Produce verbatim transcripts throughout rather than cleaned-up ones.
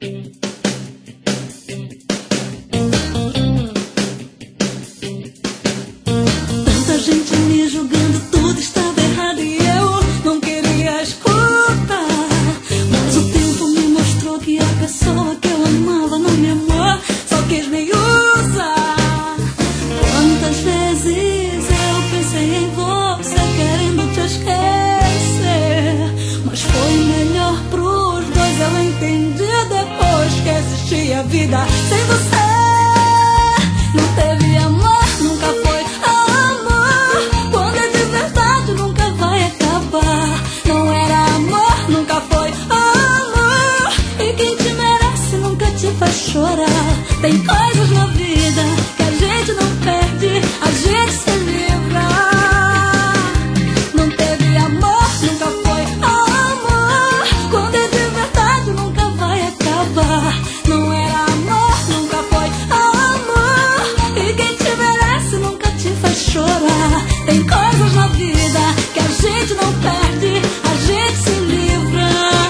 Tanta gente me julgando, tudo estava errado e eu não queria escutar. Mas o tempo me mostrou que a pessoa que eu amava não me amou, só quis me usar. Quantas vezes eu pensei em você, querendo te esquecer, mas foi melhor pros dois. Eu entendi depois que existia vida sem você. Não teve amor, nunca foi amor. Quando é de verdade nunca vai acabar. Não era amor, nunca foi amor. E quem te merece nunca te faz chorar. Tem coisas na vida que a gente não perde, a gente se livra. Não teve amor, nunca foi amor. Quando é de verdade nunca vai acabar. Não era amor, nunca foi amor. E quem te merece nunca te faz chorar. Tem coisas na vida que a gente não perde, a gente se livra.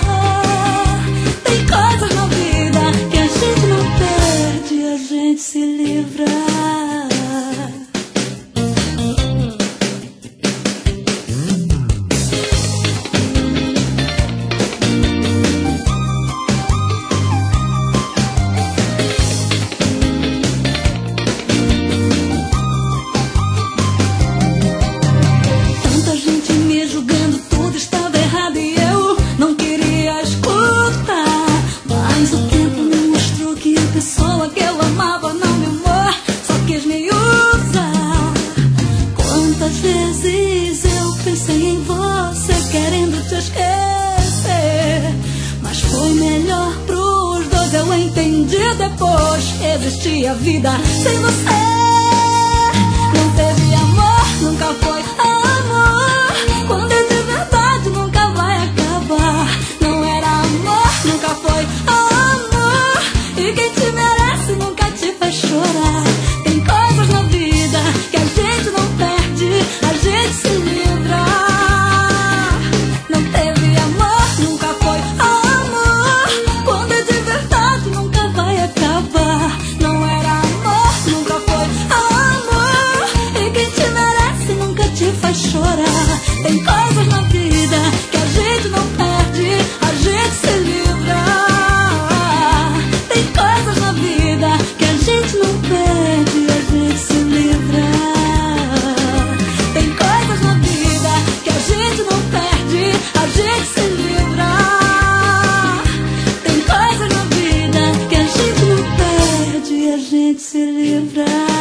Tem coisas na vida que a gente não perde, a gente se livra. Tanta gente me julgando, tudo estava errado e eu não queria escutar. Mas o tempo me mostrou que a pessoa que eu amava não me amou, só quis me usar. Quantas vezes eu pensei em você, querendo te esquecer, mas foi melhor pros dois. Eu entendi depois que existia vida sem você. Não teve amor, nunca foi amor. Quando é de verdade nunca vai acabar. Não era amor, nunca foi amor. E quem te merece nunca te faz chorar. Tem coisas na vida que a gente não perde, a gente se livra. Não teve amor, nunca foi amor. Quando é de verdade nunca vai acabar. Não era amor, nunca foi amor. E quem te merece nunca te faz chorar. Tem coisas na vida que a gente não perde, a gente se livra. Tem coisas na vida que a gente não perde, a gente se livra. Tem coisas na vida que a gente não perde, a gente se livra. Tem coisas na vida que a gente não perde, a gente se livra.